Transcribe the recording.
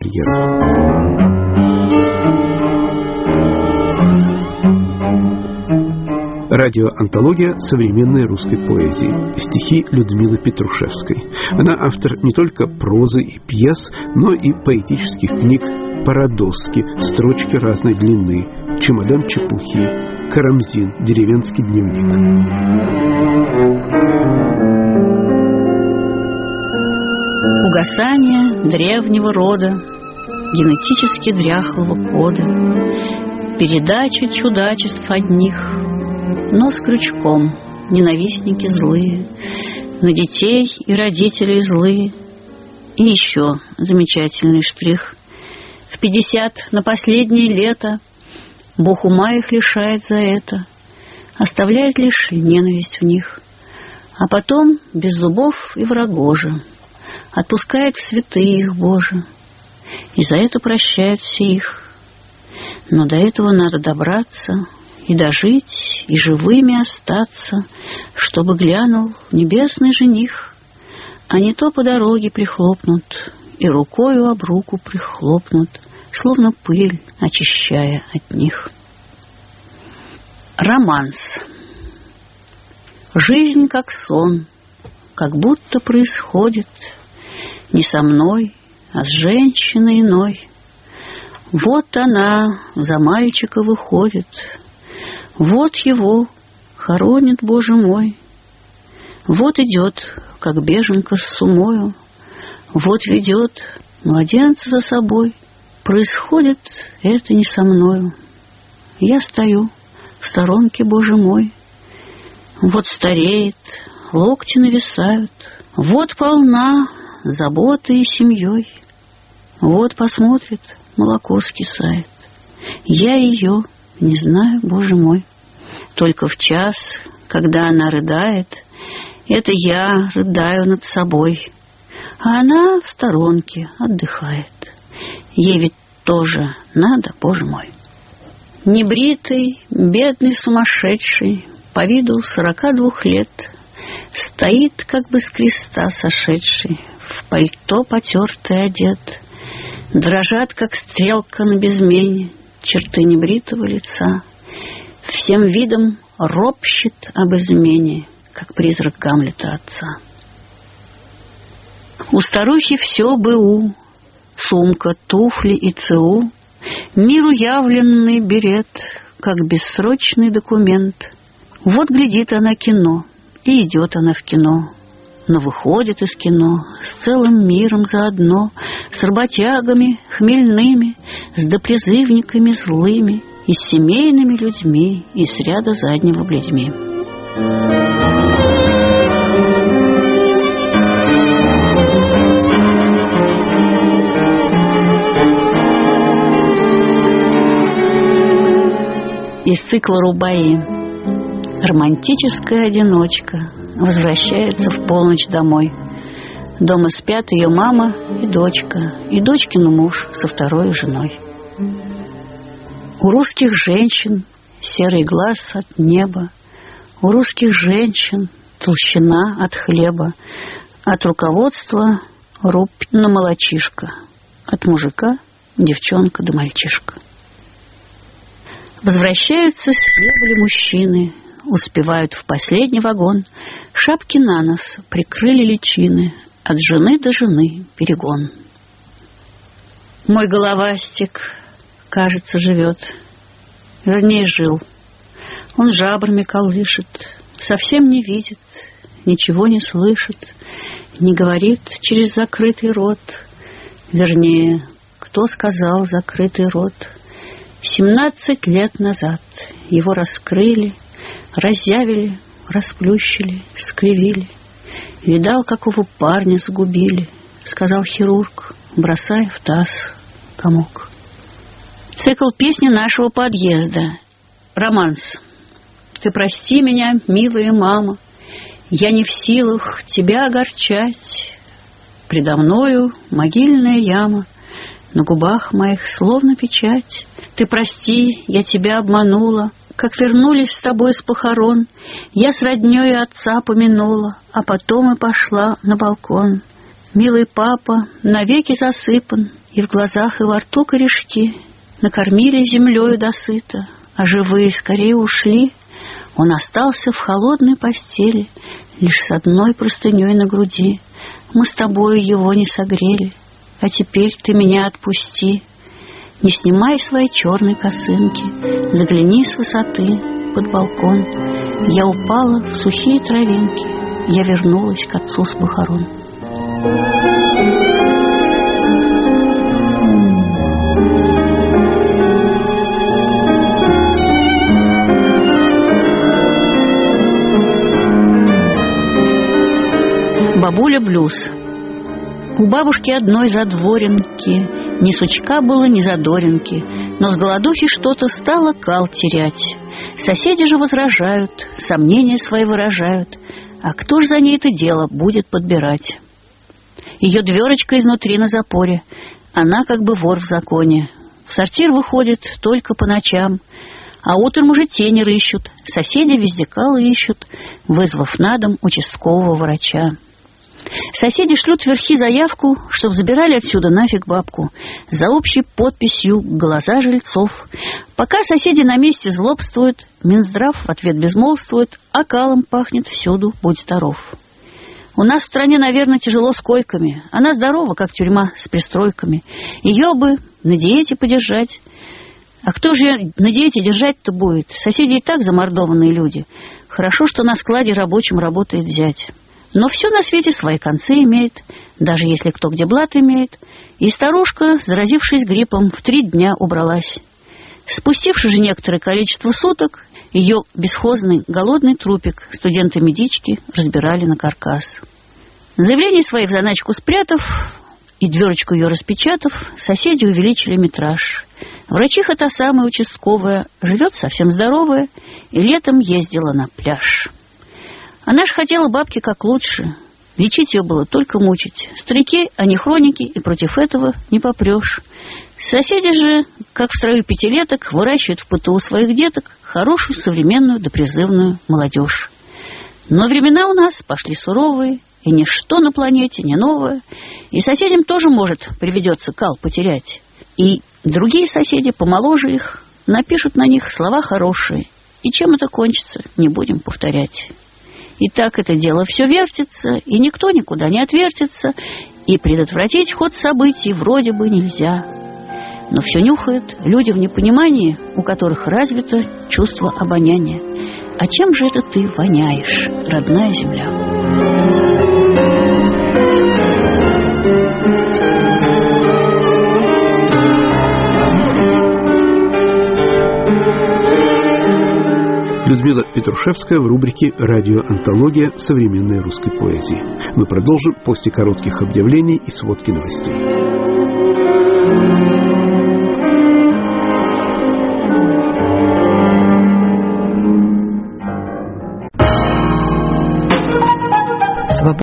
интерьеров. Радиоантология современной русской поэзии. Стихи Людмилы Петрушевской. Она автор не только прозы и пьес, но и поэтических книг «Парадоски», «Строчки разной длины», «Чемодан чепухи», «Карамзин», «Деревенский дневник». Угасание древнего рода, генетически дряхлого кода, передача чудачеств одних, но с крючком, ненавистники злые, на детей и родителей злые. И еще замечательный штрих. В 50 на последнее лето Бог ума их лишает за это, оставляет лишь ненависть в них, а потом без зубов и врагожа отпускает в святые их Боже, и за это прощает все их. Но до этого надо добраться и дожить, и живыми остаться, чтобы глянул небесный жених, а не то по дороге прихлопнут и рукою об руку прихлопнут, словно пыль очищая от них. Романс. Жизнь как сон, как будто происходит не со мной, а с женщиной иной. Вот она за мальчика выходит, вот его хоронит, Боже мой. Вот идет, как беженка с сумою, вот ведет младенца за собой. Происходит это не со мною. Я стою в сторонке, Боже мой. Вот стареет, локти нависают, вот полна заботой и семьей. Вот посмотрит, молоко скисает. Я ее не знаю, Боже мой. Только в час, когда она рыдает, это я рыдаю над собой, а она в сторонке отдыхает. Ей ведь тоже надо, Боже мой. Небритый, бедный сумасшедший, по виду 42 лет, стоит, как бы с креста сошедший, в пальто потертый одет. Дрожат, как стрелка на безмене, черты небритого лица. Всем видом ропщет об измене, как призрак Гамлета отца. У старухи все БУ, сумка, туфли и ЦУ, миру явленный берет, как бессрочный документ. Вот глядит она кино, и идет она в кино, но выходит из кино с целым миром заодно, с работягами хмельными, с допризывниками злыми, и с семейными людьми, и с ряда заднего блядьми. Из цикла Рубаи. Романтическая одиночка возвращается в полночь домой. Дома спят ее мама и дочкин муж со второй женой. У русских женщин серый глаз от неба, у русских женщин толщина от хлеба, от руководства рубь на молочишко, от мужика девчонка да мальчишка. Возвращаются с хлебли мужчины, успевают в последний вагон, шапки на нос прикрыли личины, от жены до жены перегон. Мой головастик, кажется, живет, вернее, жил. Он жабрами колышет, совсем не видит, ничего не слышит, не говорит через закрытый рот. Вернее, кто сказал закрытый рот? 17 лет назад его раскрыли, разъявили, расплющили, скривили. Видал, какого парня сгубили, сказал хирург, бросая в таз комок. Цикл песни нашего подъезда. Романс. Ты прости меня, милая мама, я не в силах тебя огорчать. Предо мною могильная яма, на губах моих словно печать. Ты прости, я тебя обманула, как вернулись с тобой с похорон, я с роднёй отца помянула, а потом и пошла на балкон. Милый папа навеки засыпан, И в глазах, и во рту корешки. Накормили землею досыта, а живые скорее ушли. Он остался в холодной постели, лишь с одной простыней на груди. Мы с тобою его не согрели, а теперь ты меня отпусти. Не снимай свои черной косынки, загляни с высоты под балкон. Я упала в сухие травинки, я вернулась к отцу с похорон. Бабуля блюз. У бабушки одной задворенки ни сучка было, ни задоринки, но с голодухи что-то стало кал терять. Соседи же возражают, сомнения свои выражают, а кто ж за ней это дело будет подбирать? Ее дверочка изнутри на запоре, она как бы вор в законе. В сортир выходит только по ночам, а утром уже тени рыщут, соседи вездекалы ищут, вызвав на дом участкового врача. Соседи шлют вверхи заявку, чтоб забирали отсюда нафиг бабку, за общей подписью «Глаза жильцов». Пока соседи на месте злобствуют, Минздрав в ответ безмолвствует, а калом пахнет всюду, будь здоров. У нас в стране, наверное, тяжело с койками. Она здорова, как тюрьма с пристройками. Ее бы на диете подержать. А кто же ее на диете держать-то будет? Соседи и так замордованные люди. Хорошо, что на складе рабочим работает зять. Но все на свете свои концы имеет, даже если кто где блат имеет. И старушка, заразившись гриппом, в 3 дня убралась. Спустивши же некоторое количество суток, ее бесхозный голодный трупик студенты-медички разбирали на каркас. Заявление свои в заначку спрятав и дверочку ее распечатав, соседи увеличили метраж. Врачиха та самая участковая, живет совсем здоровая и летом ездила на пляж. Она ж хотела бабке как лучше. Лечить ее было только мучить. Старики, а не хроники, и против этого не попрешь. Соседи же, как в строю пятилеток, выращивают в ПТУ своих деток хорошую, современную, допризывную молодежь. Но времена у нас пошли суровые, и ничто на планете не новое. И соседям тоже, может, приведется кал потерять. И другие соседи, помоложе их, напишут на них слова хорошие. И чем это кончится, не будем повторять. И так это дело все вертится, и никто никуда не отвертится, и предотвратить ход событий вроде бы нельзя. Но все нюхают люди в непонимании, у которых развито чувство обоняния. А чем же это ты воняешь, родная земля? Людмила Петрушевская в рубрике «Радиоантология современной русской поэзии». Мы продолжим после коротких объявлений и сводки новостей.